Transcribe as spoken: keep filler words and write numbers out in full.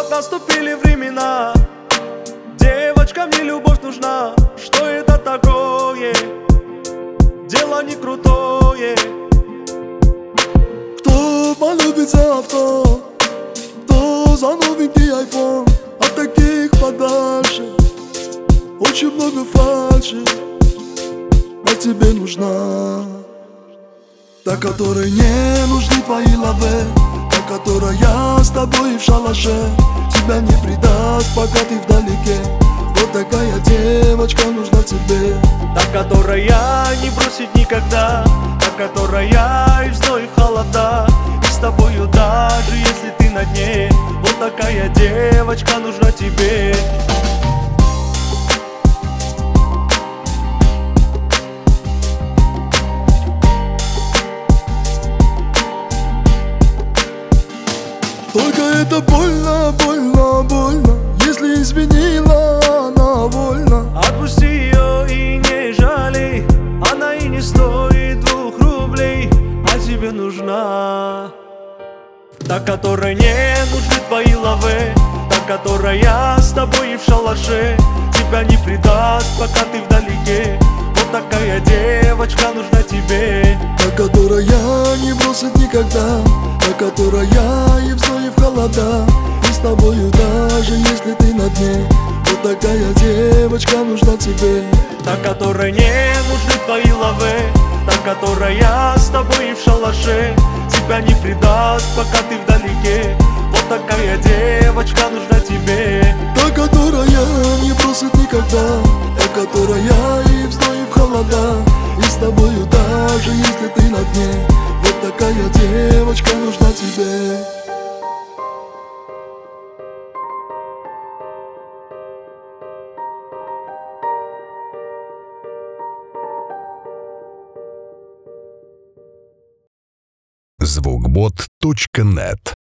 Вот наступили времена, девочкам не любовь нужна. Что это такое? Дело не крутое. Кто полюбит за авто, кто за новенький айфон. От таких подальше, очень много фальши. А тебе нужна та, которой не нужны твои лавы, та, которая с тобой в шалаше, тебя не предаст, пока ты вдалеке. Вот такая девочка нужна тебе. Та, которая не бросит никогда, та, которая и в зной, и в холода, и с тобою даже если ты на дне. Вот такая девочка нужна тебе. Только это больно, больно, больно. Если изменила, она вольна. Отпусти ее и не жалей, она и не стоит двух рублей. А тебе нужна та, которой не нужны твои лавы, та, которая с тобой и в шалаше, тебя не предаст, пока ты вдалеке. Вот такая девочка нужна тебе. Та, которая не бросит никогда, та, которая и в зной, и в холода, и с тобою даже если ты на дне. Вот такая девочка нужна тебе. Та, которой не нужны твои лавы, та, которая с тобой и в шалаше, тебя не предаст, пока ты вдалеке. Вот такая девочка нужна тебе. Та, которая не бросит никогда, та, которая и в зной, и в холода, и с тобою даже если ты на дне. Вот такая девочка нужна тебе. звукбот точка нет